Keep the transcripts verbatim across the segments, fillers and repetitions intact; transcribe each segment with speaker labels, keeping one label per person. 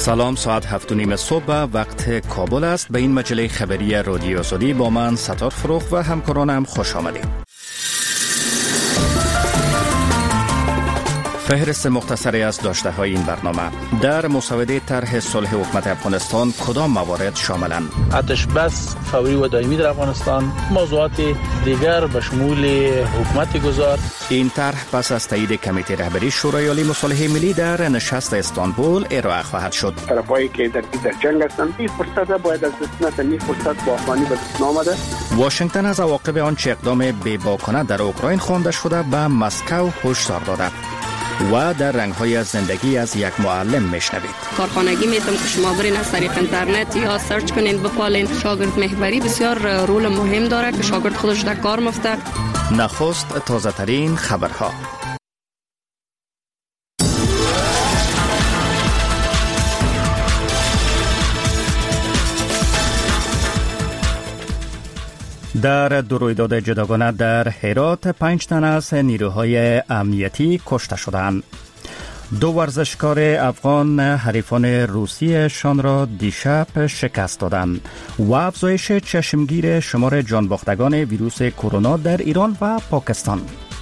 Speaker 1: سلام، ساعت هفت و نیم صبح وقت کابل است. به این مجله خبری رادیو آزادی با من ستار فروخ و همکارانم خوش آمدید. فهرست مختصری از داشته های این برنامه: در مسوده طرح صلح حکومت افغانستان کدام موارد شاملند؟
Speaker 2: آتش بس فوری و دائمی در افغانستان، موضوعات دیگر به شمول حکومت گذار.
Speaker 1: این طرح پس از تایید کمیته رهبری شورای عالی مصالحه ملی در نشست استانبول ارائه خواهد شد.
Speaker 3: طرفایی که در در جنگ هستند این فرصت باید از دست نده، این فرصت با آسانی به دست نآمده.
Speaker 1: واشنگتن از عواقب آنچه اقدام بی‌باکانه در اوکراین خوانده شده به مسکو هشدار داده. و در رنگ‌های از زندگی از یک معلم میشنوید.
Speaker 4: کارخانگی میتونم که شما برین از طریق اینترنت یا سرچ کنین بپالین. شاگرد محوری بسیار رول مهم داره که شاگرد خودش در کار مفته.
Speaker 1: نخست تازه ترین خبرها. در دو رویداد جداگانه در هرات پنج تن از نیروهای امنیتی کشته شدند. دو ورزشکار افغان حریفان روسیشان را دیشب شکست دادند و افزایش چشمگیر شمار جانباختگان ویروس کرونا در ایران و پاکستان.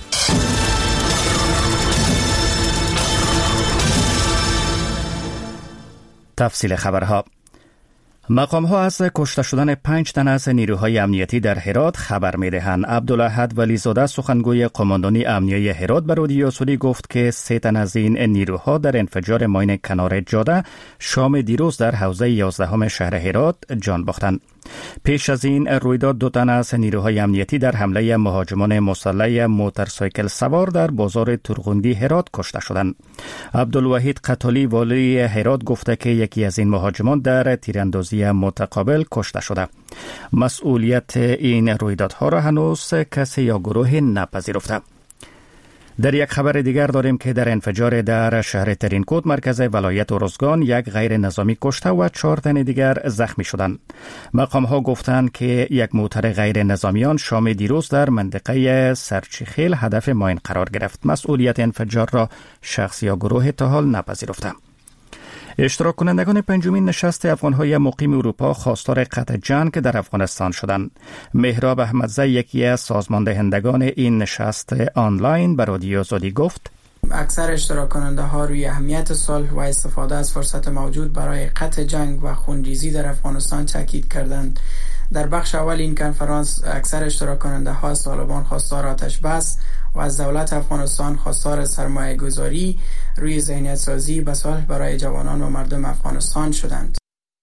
Speaker 1: تفصیل خبرها. مقام ها از کشته شدن پنج تن از نیروهای امنیتی در هرات خبر می دهند. عبدالاحد ولیزاده سخنگوی قماندانی امنیه هرات به رادیو آزادی گفت که سه تن از این نیروها در انفجار ماین کنار جاده شام دیروز در حوزه یازدهم شهر هرات جان باختند. پیش از این رویداد دو تن از نیروهای امنیتی در حمله مهاجمان مسلح موتورسایکل سوار در بازار ترغوندی هرات کشته شدند. عبدالوحید قتالی والی هرات گفته که یکی از این مهاجمان در تیراندازی متقابل کشته شده. مسئولیت این رویدادها را هنوز کسی یا گروه نپذیرفته. در یک خبر دیگر داریم که در انفجار در شهر ترینکوت مرکز ولایت ارزگان یک غیر نظامی کشته و چهار تن دیگر زخمی شدند. مقام ها گفتند که یک موتر غیر نظامیان شام دیروز در منطقه سرچیخیل هدف ماین قرار گرفت. مسئولیت انفجار را شخص یا گروه تا حال نپذیرفته. اشتراک کنندگان پنجمین نشست افغانهای مقیم اروپا خواستار قطع جنگ در افغانستان شدند. مهراب احمدزی یکی از سازماندهندگان این نشست آنلاین به رادیو آزادی گفت:
Speaker 5: اکثر اشتراک کننده ها روی اهمیت صلح و استفاده از فرصت موجود برای قطع جنگ و خونریزی در افغانستان تاکید کردند. در بخش اول این کنفرانس اکثر اشتراک کننده ها از طالبان خواستار آتش بس و از دولت افغانستان خواستار سرمایه گذاری روی ذهنیت سازی به صلح برای جوانان و مردم افغانستان شدند.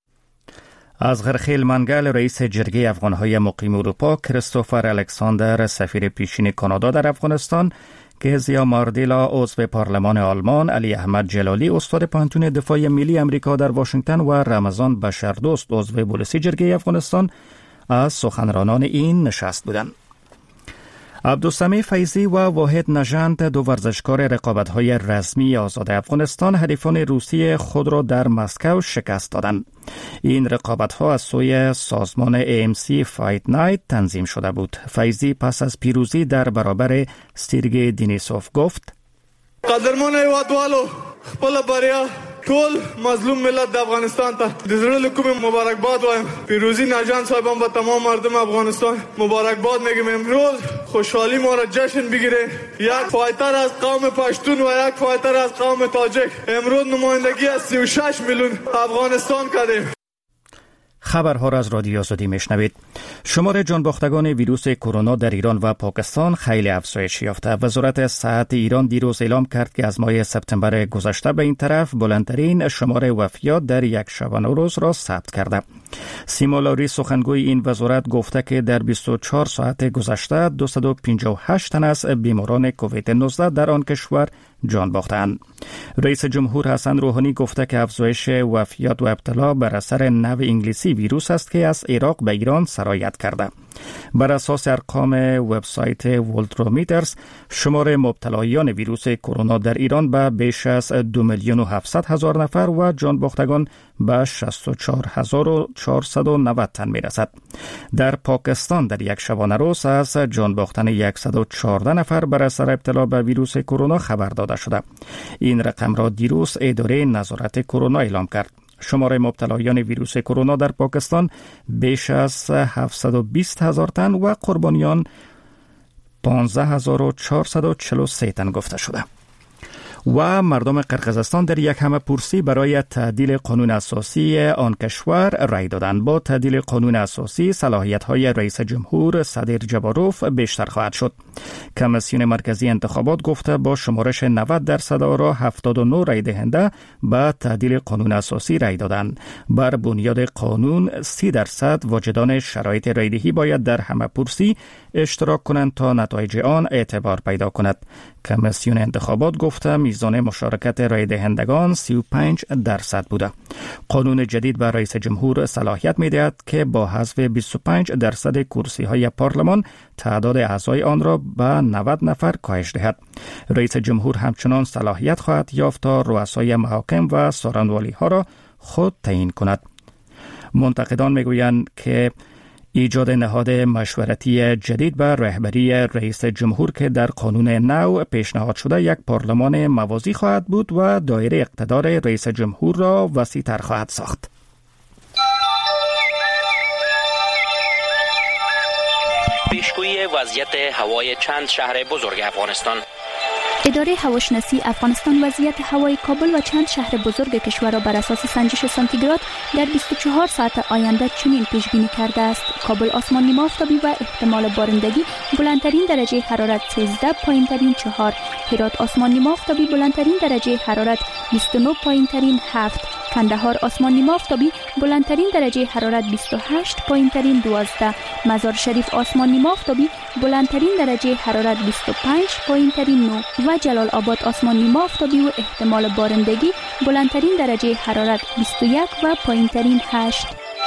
Speaker 1: از غرخیل منگل رئیس جرگه افغانهای مقیم اروپا کریستوفر الکساندر سفیر پیشین کانادا در افغانستان، گزیا ماردیلا عضو پارلمان آلمان، علی احمد جلالی استاد پانتون دفاع ملی امریکا در واشنگتن و رمضان بشردوست عضو پلیسی جرگه افغانستان از سخنرانان این نشست بودند. عبدالسمیع فیضی و واحد نژند دو ورزشکار رقابت‌های رسمی آزاد افغانستان حریفان روسی خود را در مسکو شکست دادند. این رقابت‌ها از سوی سازمان ای ام سی فایت نایت تنظیم شده بود. فیضی پس از پیروزی در برابر سیرگی دینیسوف گفت:
Speaker 6: قدرمن هیوادوالو، خپل بریا ټول مظلوم ملت د افغانستان ته د زړه له کومې مبارکباد وایم. پیروزی ناجان صاحبان و تمام مردم افغانستان مبارکباد میگم. امروز خوشحالی ما را جشن بگیره. یک فایتر از قوم پشتون و یک فایتر از قوم تاجک امروز نمایندگی از سی و شش میلیون افغانستان کردیم.
Speaker 1: خبرها را از رادیو آزادی میشنوید. شمار جانباختگان ویروس کرونا در ایران و پاکستان خیلی افزایش یافته. وزارت صحت ایران دیروز اعلام کرد که از ماه سپتامبر گذشته به این طرف بلندترین شمار وفیات در یک شبانه روز را ثبت کرده. سیما لوری سخنگوی این وزارت گفته که در بیست و چهار ساعت گذشته دویست و پنجاه و هشت تن از بیماران کووید نوزده در آن کشور جان باختند. رئیس جمهور حسن روحانی گفته که افزایش وفیات و ابتلا بر اثر نوع انگلیسی ویروس است که از عراق به ایران سرایت کرده. بر اساس ارقام وبسایت ولترومیترز شمار مبتلایان ویروس کرونا در ایران به بیش از دو میلیون و هفتصد هزار نفر و جان باختگان به شصت و چهار هزار و چهارصد و نود تن میرسد. در پاکستان در یک شبانه روز از جان باختن صد و چهارده نفر بر اثر ابتلا به ویروس کرونا خبر داده شده. این رقم را دیروز اداره نظارت کرونا اعلام کرد. شماره مبتلایان ویروس کرونا در پاکستان بیش از هفتصد و بیست هزار تن و قربانیان پانزده هزار و چهارصد و چهل و سه تن گفته شده. و مردم قرقیزستان در یک همه پرسی برای تعدیل قانون اساسی آن کشور رای دادند. با تعدیل قانون اساسی صلاحیت‌های رئیس جمهور صدر جباروف بیشتر خواهد شد. کمیسیون مرکزی انتخابات گفته با شمارش نود درصد آرا هفتاد و نه رای دهنده به تعدیل قانون اساسی رای دادند. بر بنیاد قانون سی درصد واجدان شرایط رایدهی باید در همه پرسی اشتراک کنند تا نتایج آن اعتبار پیدا کند. کمیسیون انتخابات گفته میزان مشارکت رای دهندگان سی و پنج درصد بوده. قانون جدید به رئیس جمهور صلاحیت می‌دهد که با حذف بیست و پنج درصد کرسی‌های پارلمان تعداد اعضای آن را به نود نفر کاهش دهد. رئیس جمهور همچنان صلاحیت خواهد یافت تا رؤسای محاکم و سارنوالی‌ها را خود تعیین کند. منتقدان میگویند که ایجاد نهاد مشورتی جدید به رهبری رئیس جمهور که در قانون نو پیشنهاد شده یک پارلمان موازی خواهد بود و دایره اقتدار رئیس جمهور را وسیع‌تر خواهد ساخت.
Speaker 7: پیشگویی وضعیت هوای چند شهر بزرگ افغانستان.
Speaker 8: اداره هواشناسی افغانستان وضعیت هوای کابل و چند شهر بزرگ کشور را بر اساس سنجش سانتیگراد در بیست و چهار ساعت آینده چنین پیش بینی کرده است: کابل آسمان نیمه آفتابی و احتمال بارندگی، بلندترین درجه حرارت سیزده، پایینترین چهار. هرات آسمان نیمه آفتابی، بلندترین درجه حرارت بیست و نه، پایینترین هفت. کندهار آسمان نیمه آفتابی، بلندترین درجه حرارت بیست و هشت، پایینترین دوازده. مزار شریف آسمان نیمه آفتابی، بلندترین درجه حرارت بیست و پنج، پایینترین نه. و جلال آباد آسمان نیمه آفتابی و احتمال بارندگی، بلندترین درجه حرارت بیست و یک و پایینترین هشت.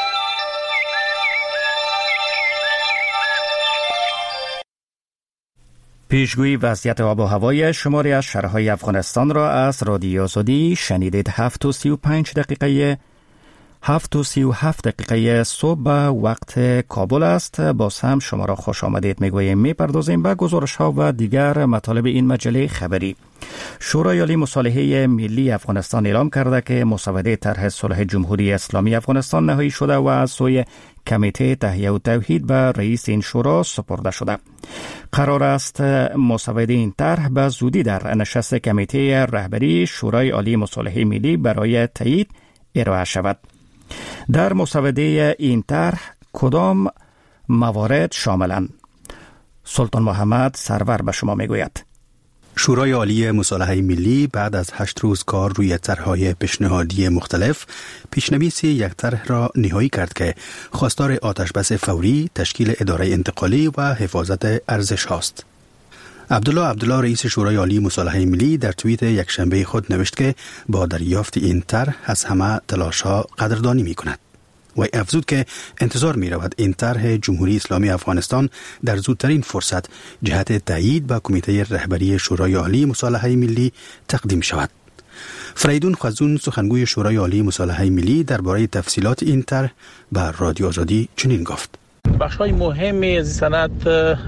Speaker 1: پیشگویی وضعیت آب و هوای شماری از شهرهای افغانستان را از رادیو آزادی شنیدید. هفت و سی و پنج دقیقه هفت و سی و هفت دقیقه صبح وقت کابل است. باز هم شما را خوش آمدید میگوییم. میپردازیم به گزارش ها و دیگر مطالب این مجله خبری. شورای عالی مصالحه ملی افغانستان اعلام کرده که مسوده طرح صلح جمهوری اسلامی افغانستان نهایی شده و از سوی کمیته تهیه و توحید به رئیس این شورا سپرده شده. قرار است مسوده این طرح به زودی در نشست کمیته رهبری شورای عالی مصالحه ملی برای تایید ارائه شود. در مسوده این طرح کدام موارد شاملند؟ سلطان محمد سرور به شما میگوید.
Speaker 9: شورای عالی مصالحه ملی بعد از هشت روز کار روی طرح‌های پیشنهادی مختلف پیشنویس یک طرح را نهایی کرد که خواستار آتشبس فوری، تشکیل اداره انتقالی و حفاظت ارزش هاست. عبدالله عبدالله رئیس شورای عالی مصالحه ملی در توییت یک شنبه خود نوشت که با دریافت این طرح از همه تلاش‌ها قدردانی می‌کند. و افزود که انتظار می رود این طرح جمهوری اسلامی افغانستان در زودترین فرصت جهت تایید به کمیته رهبری شورای عالی مصالحه ملی تقدیم شود. فریدون خزون سخنگوی شورای عالی مصالحه ملی درباره تفصیلات این طرح به رادیو آزادی چنین گفت:
Speaker 2: بخش‌های مهمی از سند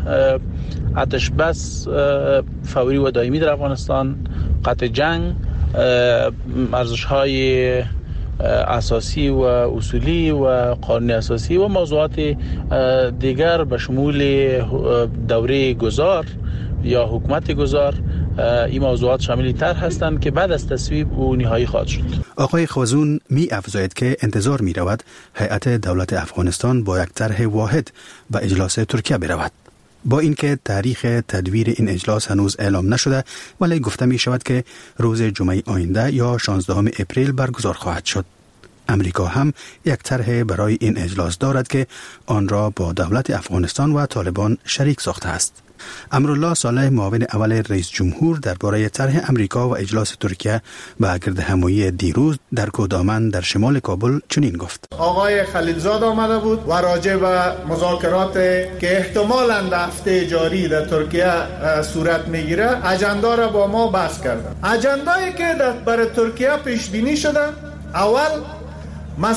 Speaker 2: آتش بس فوری و دائمی در افغانستان، قطع جنگ، ارزش‌های اساسی و اصولی و قانون اساسی و موضوعات دیگر به شمول دوره گذار یا حکومت گذار، این موضوعات شامل طرح هستند که بعد از تصویب او نهایی خواهد شد.
Speaker 9: آقای خوازون می افزاید که انتظار می رود هیئت دولت افغانستان با یک طرح واحد به اجلاس ترکیه برود. با اینکه تاریخ تدویر این اجلاس هنوز اعلام نشده، ولی گفته می شود که روز جمعه آینده یا شانزدهم اپریل برگزار خواهد شد. امریکا هم یک طرح برای این اجلاس دارد که آن را با دولت افغانستان و طالبان شریک ساخته است. امرالله صالح معاون اول رئیس جمهور درباره طرح امریکا و اجلاس ترکیه به گردهمایی دیروز در کودامن در شمال کابل چنین گفت:
Speaker 10: آقای خلیلزاد آمده بود و راجع به مذاکرات که احتمالاً در هفته جاری در ترکیه صورت میگیره اجندا را با ما بحث کردند. اجندایی که برای ترکیه پیش بینی شده، اول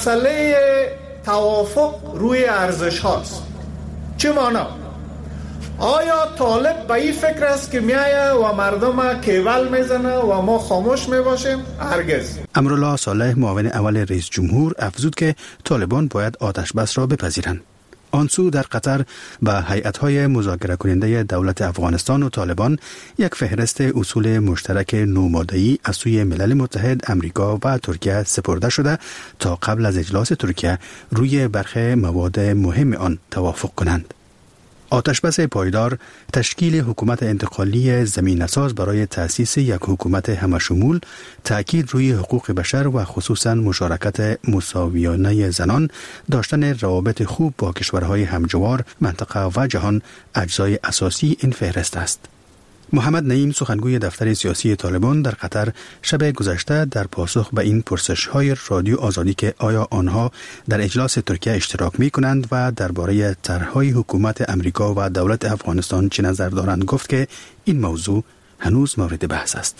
Speaker 10: مسئله توافق روی ارزش هاست. چه معنی؟ آیا طالب به این فکر است که میایه و مردم کیول میزنه و ما خاموش میباشیم؟ هرگز.
Speaker 9: امرالله صالح معاون اول رئیس جمهور افزود که طالبان باید آتش بس را بپذیرند. آنسو در قطر به هیئت‌های مذاکره کننده دولت افغانستان و طالبان یک فهرست اصول مشترک نوماده‌ای از سوی ملل متحد، امریکا و ترکیه سپرده شده تا قبل از اجلاس ترکیه روی برخی مواد مهم آن توافق کنند. آتشبس پایدار، تشکیل حکومت انتقالی زمینه‌ساز برای تأسیس یک حکومت همشمول، تأکید روی حقوق بشر و خصوصاً مشارکت مساویانه زنان، داشتن روابط خوب با کشورهای همجوار، منطقه و جهان اجزای اساسی این فهرست است. محمد نعیم سخنگوی دفتر سیاسی طالبان در قطر شب گذشته در پاسخ به این پرسش‌های رادیو آزادی که آیا آنها در اجلاس ترکیه اشتراک می‌کنند و درباره طرح‌های حکومت امریکا و دولت افغانستان چه نظر دارند گفت که این موضوع هنوز مورد بحث است.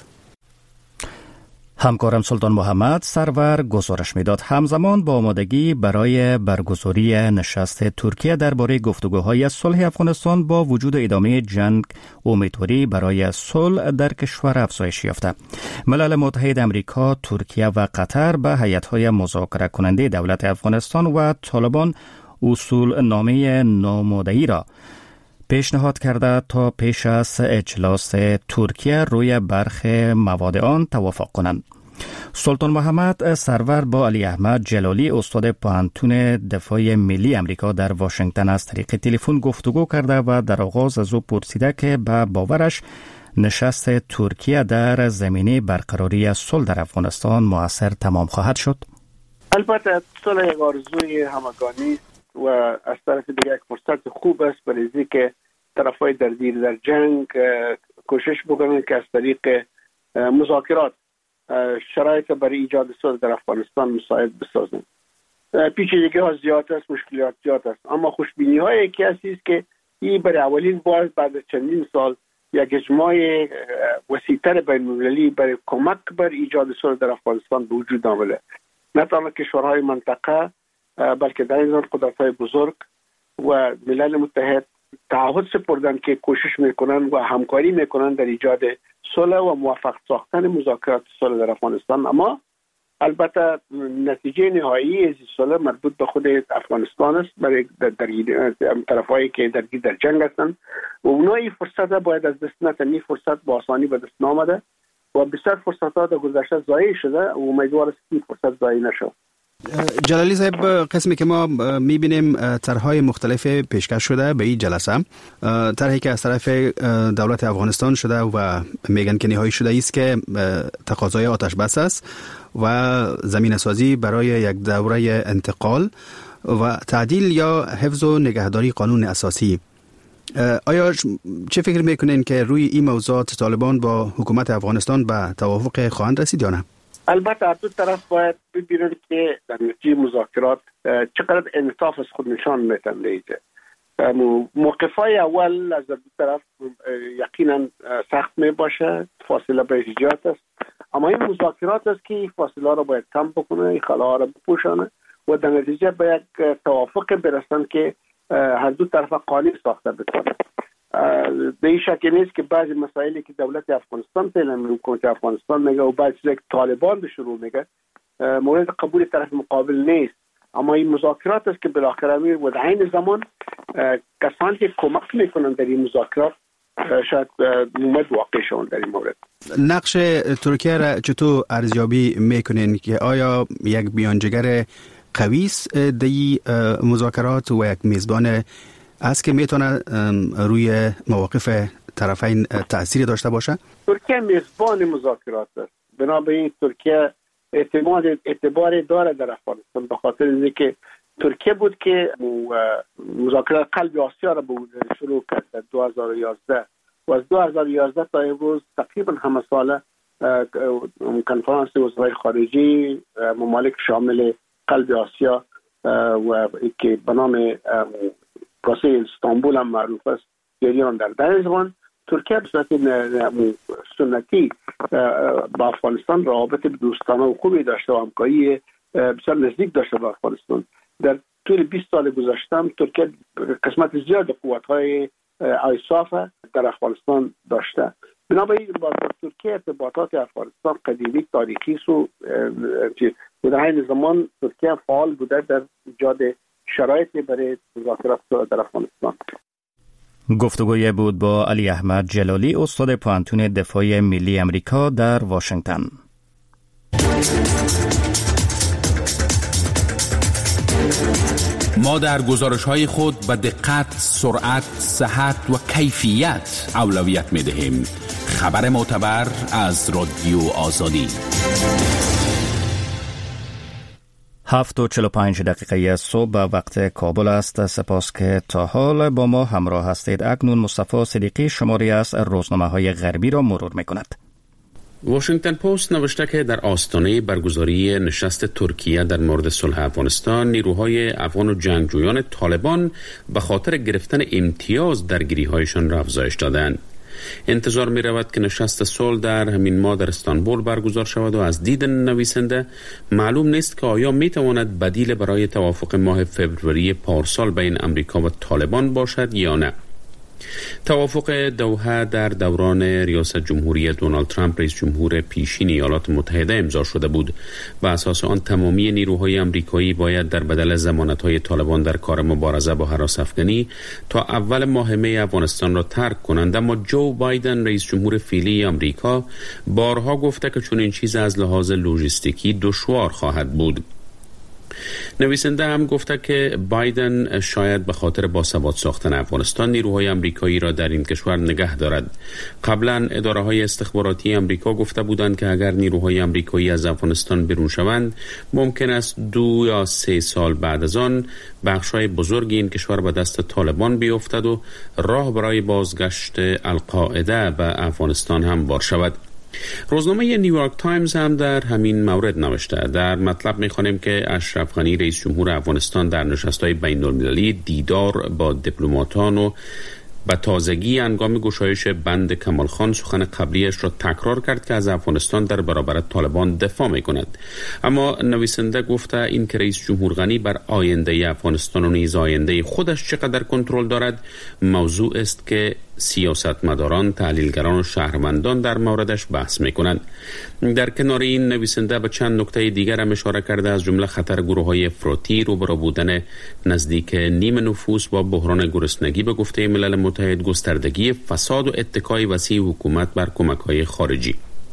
Speaker 1: همکارم سلطان محمد سرور گزارش میداد. همزمان با آمادگی برای برگزاری نشست ترکیه درباره گفتگوهای صلح افغانستان با وجود ادامه جنگ، امیدواری برای صلح در کشور افزایش یافته. ملل متحد، امریکا، ترکیه و قطر به هیئت‌های مذاکره کننده دولت افغانستان و طالبان اصول نامه ناماده‌ای را پیشنهاد کرده تا پیش از اجلاس ترکیه روی برخی مواد آن توافق کنند. سلطان محمد سرور با علی احمد جلالی استاد پوهنتون دفاع ملی امریکا در واشنگتن از طریق تلفن گفتگو کرده و در آغاز از او پرسیده که به باورش نشست ترکیه در زمینه برقراری صلح در افغانستان مؤثر تمام خواهد شد.
Speaker 3: البته صلح یک آرزوی همگانی و از طرف دیگر یک فرصت خوب است برای اینکه طرفای درگیر در جنگ کوشش بکنند که از طریق مذاکرات شرایط برای ایجاد صلح در افغانستان مساعد بسازند. پیچیدگی ها زیاد است، مشکلات زیاد است، اما خوشبینی های یکی است که این برای اولین بار بعد از چندین سال یک اجماع وسیع‌تر بین‌المللی برای کمک بر ایجاد صلح در افغانستان به وجود آمده. نه تنها کشورهای منطقه بلکه در این قدرت‌های بزرگ و ملل متحد تعهد سپردند که کوشش میکنند و همکاری میکنند در ایجاد صلح و موفق ساختن مذاکرات صلح در افغانستان. اما البته نتیجه نهایی از صلح مربوط به خود افغانستان است برای در, در طرفایی که درگیر در جنگ هستند و اونها این فرصت باید از دست ندن. این فرصت با آسانی به دست نآمده و بسیار فرصت‌ها در گذشته ضایع شده و امیدوار است این فرصت ضایع نشود.
Speaker 9: جلالی صاحب، قسمی که ما میبینیم طرح‌های مختلف پیشکش شده به این جلسه، طرحی که از طرف دولت افغانستان شده و میگن که نهایی شده است که تقاضای آتش بس است و زمینه سازی برای یک دوره انتقال و تعدیل یا حفظ و نگهداری قانون اساسی. آیا چه فکر میکنین که روی این موضوعات طالبان با حکومت افغانستان به توافق خواهند رسید یا نه؟
Speaker 3: البته دو طرف باید ببینند که در نتیجه مذاکرات چقدر انعطاف از خود نشان میتن دیده. موقفای اول از دو طرف یقینا سخت می باشه، فاصله به ایجاد است، اما این مذاکرات است که فاصله را باید کم بکنه، این خلاها را بپوشانه و در نتیجه به یک توافق برسند که هر دو طرف قانع ساخته بکنه. به این شک نیست که بعضی مسائلی که دولت افغانستان فعلا حکومت افغانستان میگه و بعضی چیزایی که طالبان به شروع میگه مورد قبول طرف مقابل نیست، اما این مذاکرات است که بالاخره می و در عین زمان کسانی که کمک میکنن در این مذاکرات شاید مومد واقع شوند در این مورد.
Speaker 9: نقش ترکیه را چطور ارزیابی میکنین که آیا یک بیانجگر قوی است در مذاکرات و یک میزبان است که میتونه روی مواقف طرفین تأثیری داشته باشه؟
Speaker 3: ترکیه میزبان مذاکرات است. بنابراین ترکیه اعتماد اعتبار داره در افغانستان به خاطر اینکه ترکیه بود که مذاکرات قلب آسیا را به شروع کرد در دو هزار و یازده و از دو هزار و یازده تا امروز تقریبا همه ساله کنفرانس وزرای خارجه ممالک شامل قلب آسیا و که به نام پروسه استانبول هم معروف است جریان در در زمان ترکیه به صورت سنتی با افغانستان روابط دوستانه و خوبی داشته و همکاری بسیار نزدیک داشته با افغانستان. در طول بیست سال گذشته ترکیه قسمت زیاد قوت‌های آیساف در افغانستان داشته. بنابراین با ترکیه ارتباطات افغانستان قدیمی تاریخی است و در این زمان ترکیه فعال بوده در ایجاد شرایطی برای مذاکرات در افغانستان.
Speaker 1: گفتگوی بود با علی احمد جلالی، استاد پوهنتون دفاع ملی امریکا در واشنگتن.
Speaker 11: ما در گزارش‌های خود به دقت، سرعت، صحت و کیفیت اولویت می‌دهیم. خبر معتبر از رادیو آزادی.
Speaker 1: هفت و چل و پنج دقیقه صبح به وقت کابل است. سپاس که تا حال با ما همراه هستید. اکنون مصطفی صدیقی شماری از روزنامه‌های غربی را مرور می‌کند.
Speaker 12: واشنگتن پست نوشته که در آستانه برگزاری نشست ترکیه در مورد صلح افغانستان، نیروهای افغان و جنگجویان طالبان به خاطر گرفتن امتیاز درگیری‌هایشان را افزایش دادند. انتظار می رود که نشست صلح در همین ماه در استانبول برگزار شود و از دید نویسنده معلوم نیست که آیا می تواند بدیل برای توافق ماه فوریه پارسال بین امریکا و طالبان باشد یا نه. توافق دوحه در دوران ریاست جمهوری دونالد ترامپ رئیس جمهور پیشین ایالات متحده امضا شده بود. بر اساس آن تمامی نیروهای امریکایی باید در بدل ضمانت‌های طالبان در کار مبارزه با هراس افغانی تا اول ماه می افغانستان را ترک کنند، اما جو بایدن رئیس جمهور فعلی آمریکا بارها گفته که چون این چیز از لحاظ لوجستیکی دشوار خواهد بود. نویسنده هم گفته که بایدن شاید به خاطر باثبات ساختن افغانستان نیروهای امریکایی را در این کشور نگه دارد. قبلا اداره‌های استخباراتی امریکا گفته بودند که اگر نیروهای امریکایی از افغانستان بیرون شوند ممکن است دو یا سه سال بعد از آن بخش‌های بزرگی این کشور به دست طالبان بیفتد و راه برای بازگشت القاعده به افغانستان هم باز شود. روزنامه نیویورک تایمز هم در همین مورد نوشته. در مطلب می‌خوانیم که اشرف غنی رئیس جمهور افغانستان در نشست‌های بین‌المللی دیدار با دیپلماتان و به تازگی هنگام گشایش بند کمال خان سخن قبلیش را تکرار کرد که از افغانستان در برابر طالبان دفاع می‌کند. اما نویسنده گفته این که رئیس جمهور غنی بر آینده افغانستان و نیز آینده خودش چقدر کنترل دارد موضوع است که سیاستمداران، تحلیلگران و شهروندان در موردش بحث می‌کنند. در کنار این نویسنده به چند نکته دیگر هم اشاره کرده، از جمله خطر گروه‌های افراطی، روبرو بودن نزدیک نیم نفوس با بحران گرسنگی به گفته ملل متحد، گستردگی فساد و اتکای وسیع حکومت بر کمک‌های خارجی.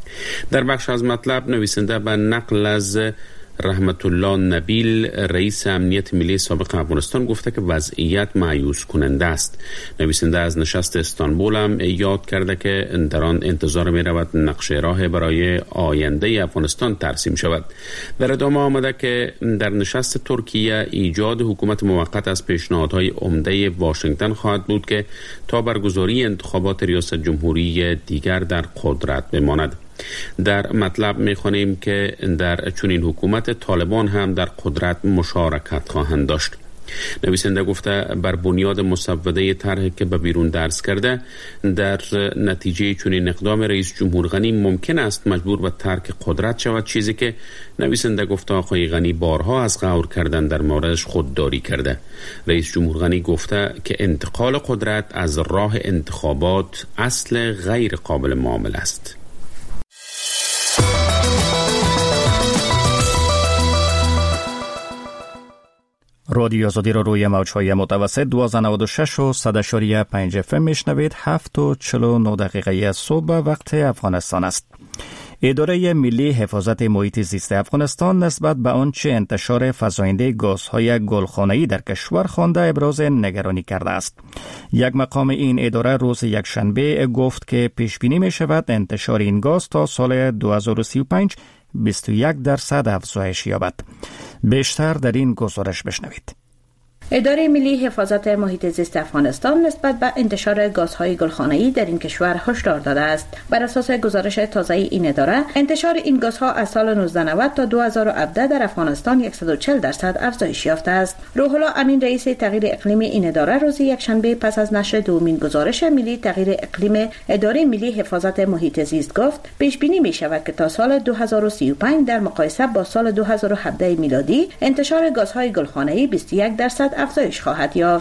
Speaker 12: در بخش از مطلب نویسنده به نقل از رحمت الله نبیل رئیس امنیت ملی سابق افغانستان گفته که وضعیت مایوس کننده است. نویسنده از نشست استانبول هم یاد کرده که در آن انتظار می رود نقشه راه برای آینده افغانستان ترسیم شود. در ادامه آمده که در نشست ترکیه ایجاد حکومت موقت از پیشنهادهای عمده واشنگتن خواهد بود که تا برگزاری انتخابات ریاست جمهوری دیگر در قدرت بماند. در مطلب می‌خوانیم که در چنین حکومت طالبان هم در قدرت مشارکت خواهند داشت. نویسنده گفته بر بنیاد مسوده طرحی که به بیرون درس کرده، در نتیجه چنین اقدام رئیس جمهور غنی ممکن است مجبور به ترک قدرت شود، چیزی که نویسنده گفته آقای غنی بارها از غور کردن در موردش خودداری کرده. رئیس جمهور غنی گفته که انتقال قدرت از راه انتخابات اصل غیر قابل معامله است.
Speaker 1: رادیو آزادی را روی موج‌های متوسط دویست و نود و شش و صد و پنج اف ام میشنوید. هفت و چهل و نه دقیقه صبح وقت افغانستان است. اداره ملی حفاظت محیط زیست افغانستان نسبت به آنچه انتشار فزاینده گازهای گلخانه‌ای در کشور خوانده ابراز نگرانی کرده است. یک مقام این اداره روز یکشنبه گفت که پیش بینی می شود انتشار این گاز تا سال دو هزار و سی و پنج بیست و یک درصد افزایش یابد. بیشتر در این گزارش بشنوید.
Speaker 13: اداره ملی حفاظت محیط زیست افغانستان نسبت به انتشار گازهای گلخانه‌ای در این کشور هشدار داده است. بر اساس گزارش تازه این اداره، انتشار این گازها از سال نوزده نود تا دو هزار و هفده در افغانستان صد و چهل درصد افزایش یافته است. روح الله امین رئیس تغییر اقلیمی این اداره روز یکشنبه پس از نشر دومین گزارش ملی تغییر اقلیم اداره ملی حفاظت محیط زیست گفت پیش بینی می شود که تا سال دو هزار و سی و پنج در مقایسه با سال دو هزار و هفده میلادی انتشار گازهای گلخانه‌ای بیست و یک درصد افزایش خواهد یافت.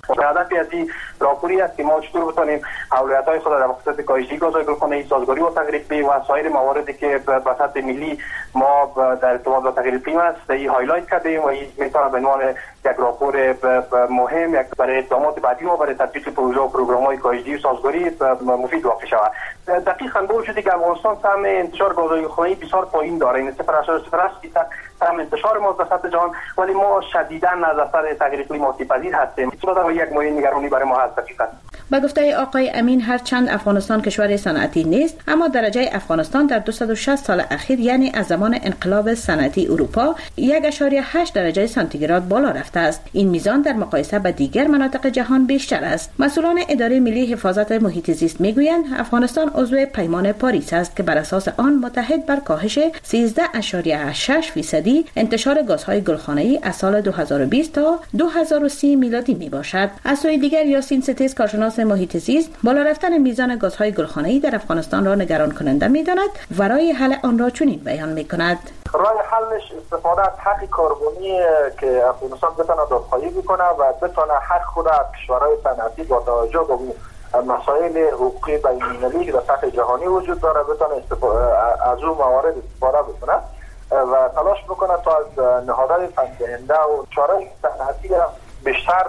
Speaker 14: هدف از این راپوری است که ما چطور بتونیم اولویت‌های خود را در مقصد کاهش گازهای گلخانه‌ای، سازگاری با تغییر اقلیم و سایر مواردی که به سطح ملی ما در ارتباط با تغییر اقلیم است این هایلایت کردیم و این میتونه به عنوان یک راپور مهم یک برای اقدامات بعدی ما برای تطبیق پروژه و پروگرام‌های کاهش و سازگاری مفید واقع شود. دقیقاً با وجودی که افغانستان سهم انتشار گازهای گلخانه‌ای بسیار پایین داره، این صفر اشاریه صفر هشت سهم انتشار ما در سطح جهان، ولی ما شدیداً از اثر تغییر اقلیم آسیب‌پذیر هستیم. این یک مورد نگرانی برای ما هست. دقیقاً
Speaker 13: با گفته آقای امین، هرچند افغانستان کشور صنعتی نیست، اما درجه افغانستان در دویست و شصت سال اخیر یعنی از زمان انقلاب صنعتی اروپا یک و هشت درجه سانتیگراد بالا رفته است. این میزان در مقایسه با دیگر مناطق جهان بیشتر است. مسئولان اداره ملی حفاظت محیط زیست میگویند افغانستان عضو پیمان پاریس است که بر اساس آن متحد بر کاهش سیزده اشاریه شش فیصدی انتشار گازهای گلخانه‌ای از سال دو هزار و بیست تا دو هزار و سی میلادی می باشد. از سوی دیگر یاسین ستیز، کارشناس محیط زیست، بالا رفتن میزان گازهای گلخانه‌ای در افغانستان را نگران کننده می‌داند و راه حل آن را چنین بیان می‌کند:
Speaker 14: راه حلش استفاده از حق کربنی که افغانستان بتونه دادخواهی بکنه و بتونه حق خود از کشورهای صنعتی با توجه به مسائل حقوقی بین‌المللی که در سطح جهانی وجود داره بتونه از اون موارد استفاده بکنه و تلاش بکنه تا از نهادهای پس‌دهنده و کشورهای صنعتی بیشتر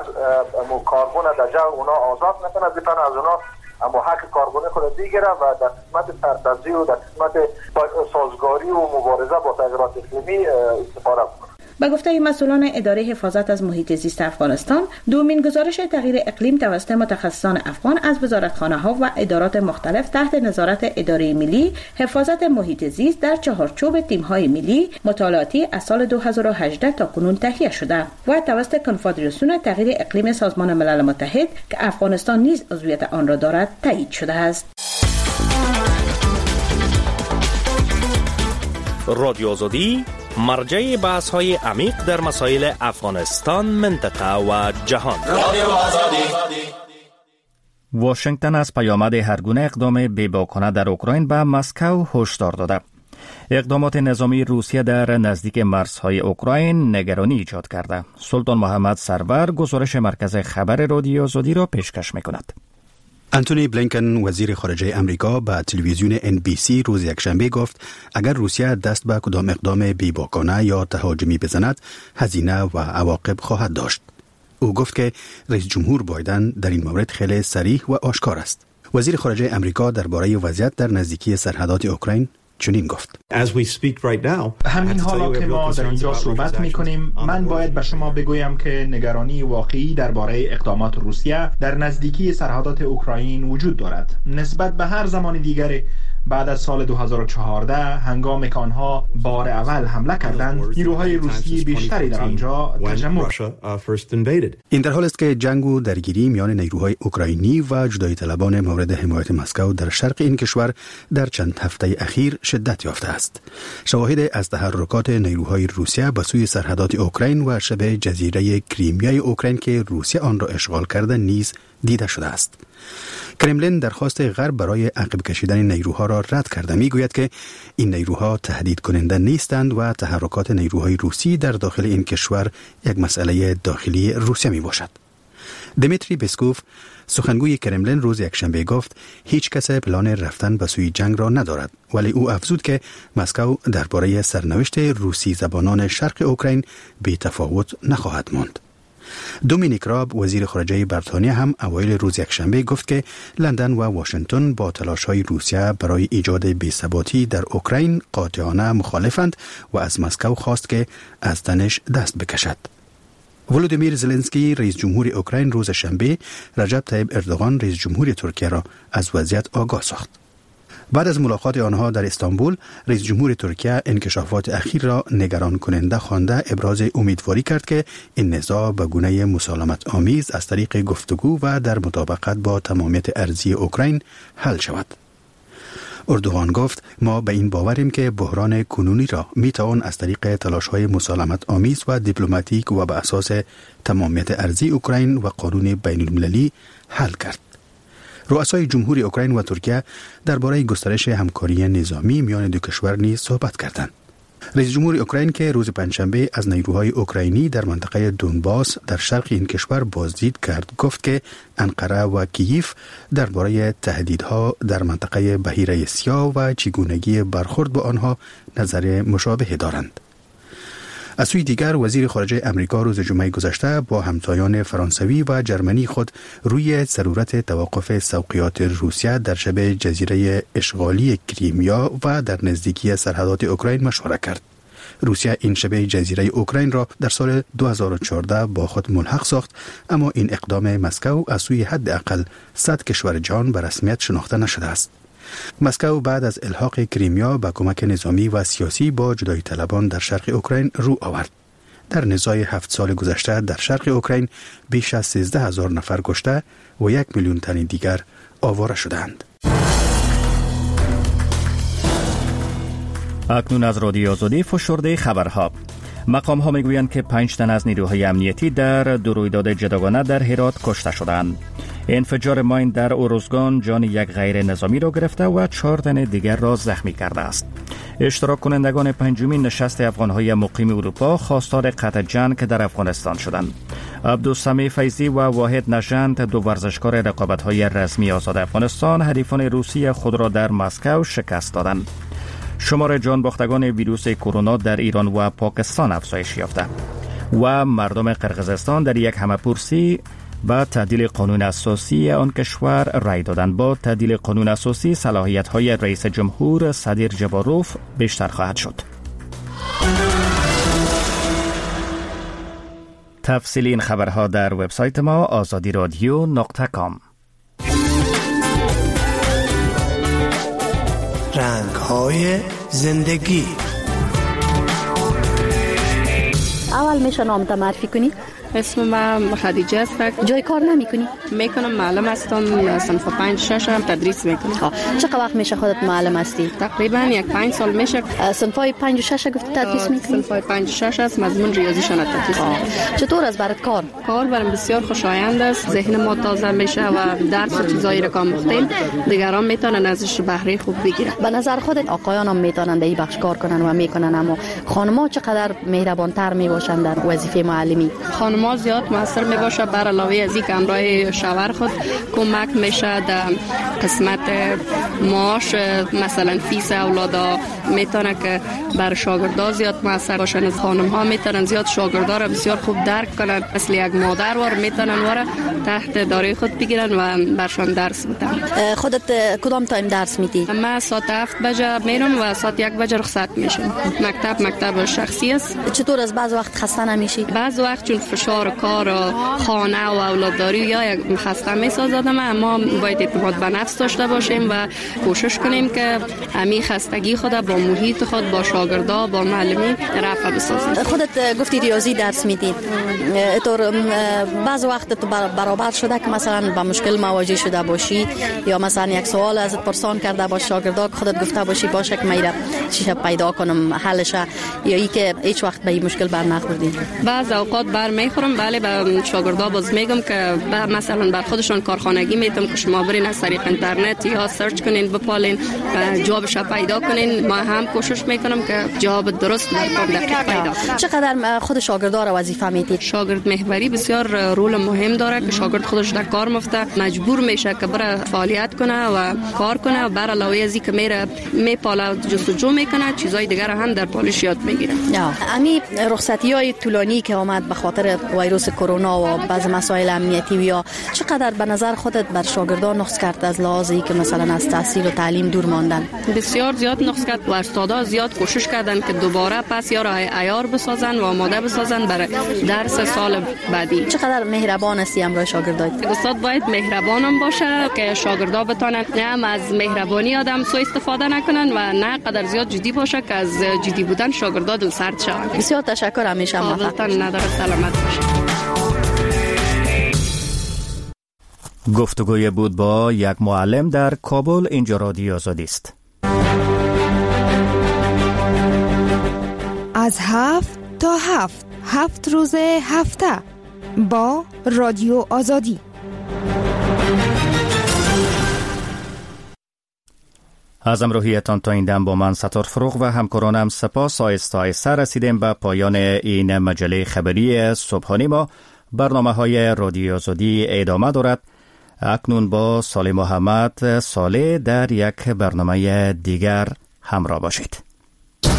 Speaker 14: کربن در جو اونا آزاد نکنه، بتونه از اونا اما حق کربن خود بگیره و در قسمت سرسبزی و در قسمت سازگاری و مبارزه با تغییرات اقلیمی استفاده کنه.
Speaker 13: با گفته مسئولان اداره حفاظت از محیط زیست افغانستان، دومین گزارش تغییر اقلیم توسط متخصصان افغان از وزارتخانه‌ها و ادارات مختلف تحت نظارت اداره ملی حفاظت محیط زیست در چهارچوب تیم‌های ملی مطالعاتی از سال دو هزار و هجده تا کنون تهیه شده و توسط کنفدراسیون تغییر اقلیم سازمان ملل متحد که افغانستان نیز عضویت آن را دارد تایید شده است.
Speaker 15: رادیو آزادی مرجع بحث های عمیق در مسائل افغانستان، منطقه و جهان.
Speaker 1: واشنگتن از پیامد هرگونه اقدام بی‌باکانه در اوکراین به مسکو هشدار داده. اقدامات نظامی روسیه در نزدیک مرزهای اوکراین نگرانی ایجاد کرده. سلطان محمد سرور گزارش مرکز خبر رادیو آزادی را پیشکش می‌کند.
Speaker 9: انتونی بلینکن وزیر خارجه امریکا به تلویزیون ان بی سی روز یکشنبه گفت اگر روسیه دست به کدام اقدام بی‌باکانه یا تهاجمی بزند هزینه و عواقب خواهد داشت. او گفت که رئیس جمهور بایدن در این مورد خیلی صریح و آشکار است. وزیر خارجه امریکا درباره وضعیت در نزدیکی سرحدات اوکراین چنین گفت:
Speaker 16: همین حالا که ما در اینجا صحبت می کنیم، من باید به شما بگویم که نگرانی واقعی درباره اقدامات روسیه در نزدیکی سرحدات اوکراین وجود دارد. نسبت به هر زمان دیگری بعد از سال دو هزار و چهارده هنگامی که آنها بار اول حمله کردند، نیروهای روسی بیشتری در آنجا تجمع.
Speaker 9: این در حال است که جنگ و درگیری میان نیروهای اوکراینی و جدایی طلبان مورد حمایت مسکو در شرق این کشور در چند هفته اخیر شدت یافته است. شواهد از تحرکات نیروهای روسیه به سوی سرحدات اوکراین و شبه جزیره کریمیای اوکراین که روسیه آن را اشغال کرده نیز دیده شده است. کرملین درخواست غرب برای عقب کشیدن نیروها را رد کرده، میگوید که این نیروها تهدید کننده نیستند و تحرکات نیروهای روسی در داخل این کشور یک مسئله داخلی روسیه می باشد. دمیتری پسکوف سخنگوی کرملین روز یکشنبه گفت هیچ کس پلان رفتن به سوی جنگ را ندارد، ولی او افزود که مسکو درباره سرنوشت روسی زبانان شرق اوکراین بی تفاوت نخواهد ماند. دومینیک راب وزیر خارجه بریتانیا هم اوایل روز یکشنبه گفت که لندن و واشنگتن با تلاش‌های روسیه برای ایجاد بی‌ثباتی در اوکراین قاطعانه مخالفند و از مسکو خواست که از تنش دست بکشد. ولودیمیر زلنسکی رئیس جمهور اوکراین روز شنبه رجب طیب اردوغان رئیس جمهور ترکیه را از وضعیت آگاه ساخت. بعد از ملاقات آنها در استانبول، رئیس جمهور ترکیه انکشافات اخیر را نگران کننده خوانده ابراز امیدواری کرد که این نزاع به گونه مسالمت آمیز از طریق گفتگو و در مطابقت با تمامیت ارضی اوکراین حل شود. اردوغان گفت ما به این باوریم که بحران کنونی را می توان از طریق تلاش‌های مسالمت آمیز و دیپلماتیک و به اساس تمامیت ارضی اوکراین و قانون بین المللی حل کرد. رؤسای جمهوری اوکراین و ترکیه درباره گسترش همکاری نظامی میان دو کشور نیز صحبت کردند. رئیس جمهور اوکراین که روز پنجشنبه از نیروهای اوکراینی در منطقه دونباس در شرق این کشور بازدید کرد، گفت که انقره و کییف درباره تهدیدها در منطقه بحیره سیاه و چگونگی برخورد با آنها نظر مشابه دارند. از سوی دیگر وزیر خارجه امریکا روز جمعه گذشته با همتایان فرانسوی و جرمنی خود روی ضرورت توقف سوقیات روسیه در شبه جزیره اشغالی کریمیا و در نزدیکی سرحدات اوکراین مشوره کرد. روسیه این شبه جزیره اوکراین را در سال دو هزار و چهارده با خود ملحق ساخت، اما این اقدام مسکو از سوی حداقل صد کشور جهان به رسمیت شناخته نشده است. مسکو بعد از الحاق کریمیا با کمک نظامی و سیاسی با جدایی طلبان در شرق اوکراین رو آورد. در نزاع هفت سال گذشته در شرق اوکراین بیش از سیزده هزار نفر کشته و یک میلیون تن دیگر آواره شدند.
Speaker 1: اکنون از رادیو آزادی فشرده خبرها. مقام ها میگویند که پنج تن از نیروهای امنیتی در دو رویداد جداگانه در هرات کشته شدند. انفجار ماین در اوروزگان جان یک غیر نظامی را گرفته و چهار تن دیگر را زخمی کرده است. اشتراک کنندگان پنجمین نشست افغانهای مقیم اروپا خواستار قطع جنگ در افغانستان شدند. عبدالسمیع فیضی و واحد نژند، دو ورزشکار رقابت‌های رسمی آزاد افغانستان، حریفان روسی خود را در مسکو شکست دادند. شمار جان باختگان ویروس کرونا در ایران و پاکستان افزایش یافته و مردم قرقیزستان در یک همه‌پرسی با تعدیل قانون اساسی آن کشور رای دادند. با تعدیل قانون اساسی صلاحیت‌های رئیس جمهور صدیر جباروف بیشتر خواهد شد. تفصیل این خبرها در وبسایت ما آزادی رادیو نقطه کام.
Speaker 17: رنگ‌های زندگی.
Speaker 18: اول میشه نام معرفی کنی؟
Speaker 4: اسم من خدیجه است.
Speaker 18: جای کار نمی کنی؟
Speaker 4: میکنم، معلم هستم، صنف پنج شش هم تدریس میکنم.
Speaker 18: چقدر وقت میشه خودت معلم هستی؟
Speaker 4: تقریبا یک پنج سال میشه.
Speaker 18: صنفای پنج و شش گفت تدریس میکنی؟
Speaker 4: صنفای پنج و شش است، مضمون ریاضیشان تدریس میکنم.
Speaker 18: چطور است برات کار؟
Speaker 4: کار برام بسیار خوشایند است، ذهن ما تازه میشه و درس و چیزایی را که آموختیم دیگران میتونن ازش بهره خوب بگیرن.
Speaker 18: به نظر خودت آقایان هم میتونن در این بخش کار کنن و میکنن، اما خانم‌ها چقدر مهربان‌تر میباشن در وظیفه معلمی؟
Speaker 4: خانم‌ها زیاد موثر میباشه، بر علاوه از اینکه همراه شوهر خود کمک میشه در قسمت معاش، مثلا فیس اولادا میتونه که بر شاگردا زیاد موثر باشن. از خانم‌ها میتونن زیاد شاگردا را بسیار خوب درک کنن، مثل یک مادر وار میتونن واره تحت داره خود بگیرن و برشان درس بدن.
Speaker 18: خودت کدام تایم درس میدی؟
Speaker 4: من ساعت هفت بجه میرم و ساعت یک بجه رخصت میشم. مکتب مکتب شخصی است.
Speaker 18: چطور از بعض وقت خسته نمیشی؟
Speaker 4: بعض وقت چون فشار کار و خانه و اولادداری یا یک خسته میسازادم، اما باید اعتماد به نفس داشته باشیم و کوشش کنیم که همین خستگی خود با محیط خود، با شاگردا، با معلمی رفع بسازیم.
Speaker 18: خودت گفتی ریاضی درس میدی، طور بعض وقت تو برابر شده که مثلا با مشکل مواجه شده باشی یا مثلا یک سوال ازت پرسان کرده باش شاگردا که خودت گفته باشی باشه که میرم چیشه پیدا کنم حلش، یا ای که هیچ وقت به این مشکل بر نخوردی؟
Speaker 4: بعض اوقات بر میخورم، بله. به شاگردا باز میگم که مثلا بر خودشون کارخانگی میتونم که شما برین از طریق اینترنت یا سرچ کنین، بپالین جوابش پیدا کنین. ما هم کوشش میکنم که جواب درست در کار دقیق پیدا کنم.
Speaker 18: چقدر خود شاگردا را وظیفه میدید؟
Speaker 4: شاگرد محوری بسیار رول مهم داره که شاگرد خودش در کار مفته مجبور میشه که بره فعالیت کنه و کار کنه و بر علاوه از اینکه میره میپاله جستجو میکنه، چیزای دیگر هم در پالش یاد میگیره.
Speaker 18: امی رخصتی‌های طولانی که اومد به خاطر ویروس کرونا و بعض مسائل امنیتی یا چقدر به نظر خودت بر شاگردان نقص کرد از لحاظی که مثلا از تحصیل و تعلیم دور ماندن؟
Speaker 4: بسیار زیاد نقص کرد و استادا زیاد کوشش کردن که دوباره پس یا را عیار بسازن و آماده بسازن برای درس سال بعدی.
Speaker 18: چقدر مهربان هستی همراه شاگردات؟
Speaker 4: استاد باید مهربانم باشه که شاگردا بتونن نه از مهربانی آدم سوء استفاده نکنن و نه قدر زیاد جدی باشه که از جدی بودن شاگردا دل سرد شون.
Speaker 18: بسیار تشکر، همیشه موفق.
Speaker 4: نداره، سلامت باشید.
Speaker 1: گفتگوی بود با یک معلم در کابل. اینجا رادیو آزادی است.
Speaker 19: از هفت تا هفت هفت روز هفته با رادیو آزادی.
Speaker 1: از امروحیتان تا این دم با من ستار فروغ و همکارانم سپاس. آیسته آیسته رسیدیم به پایان این مجله خبری صبحانی ما. برنامه های رادیو آزادی ادامه دارد. اکنون با صالح محمد صالح در یک برنامه دیگر همراه باشید.